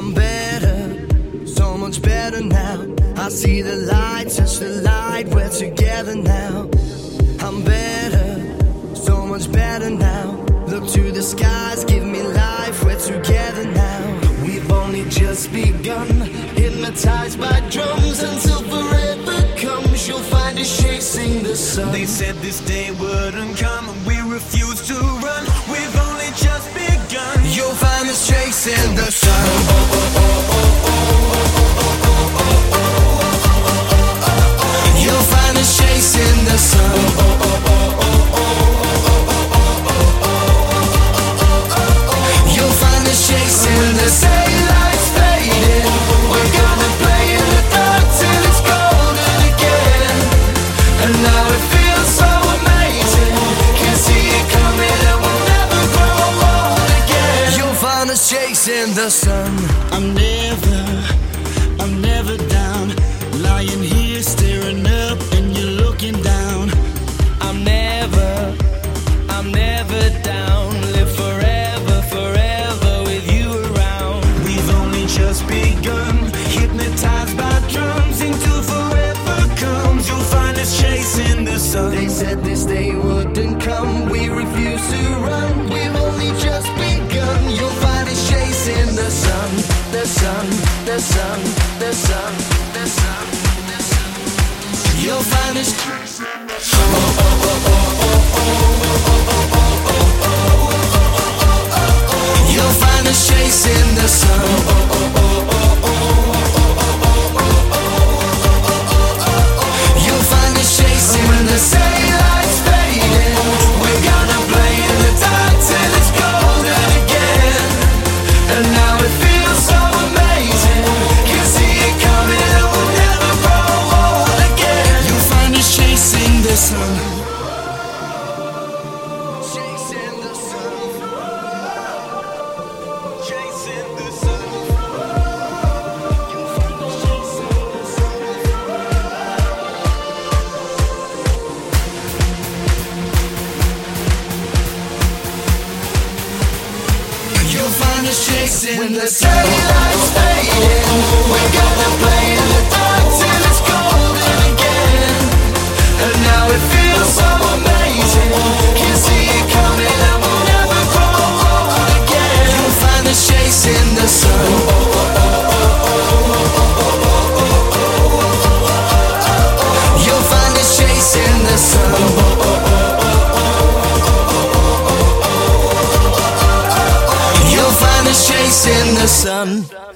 I'm better, so much better now. I see the light, touch the light, we're together now. I'm better, so much better now. Look to the skies, give me life, we're together now. We've only just begun, hypnotized by drums until forever comes. You'll find us chasing the sun. They said this day wouldn't come, and we refuse to run. We've only just begun. You'll find us chasing the sun. You'll find us chasing the sun. You'll find us chasing the sun. Daylight's fading, we're gonna play in the dark till it's golden again. And now it feels so amazing, can see it coming and we'll never grow old again. You'll find us chasing the sun. I'm never down, lying here staring up and you're looking down. I'm never down. Live forever, forever with you around. We've only just begun, hypnotized by drums until forever comes. You'll find us chasing the sun. They said this day wouldn't come, we refuse to run. We've only just begun. You'll find us chasing the sun, the sun, the sun, the sun, the sun, the sun. You'll find us chasing the sun. You'll find us chasing the sun. You'll find us chasing the sun. Daylight's fading, we're gonna play in the dark till it's golden again. And now it feels so amazing, can see it coming and we'll never grow old again. You'll find us chasing the sun. Chasing the sun. Chasing the sun. You'll find us chasing the sun. You'll find us chasing when the daylight's fading. We're gonna play in the dark till it's golden again. And now it feels so amazing, can see it coming and we'll never grow old again. You'll find us chasing the sun. You'll find us chasing the sun. You'll find us chasing the sun.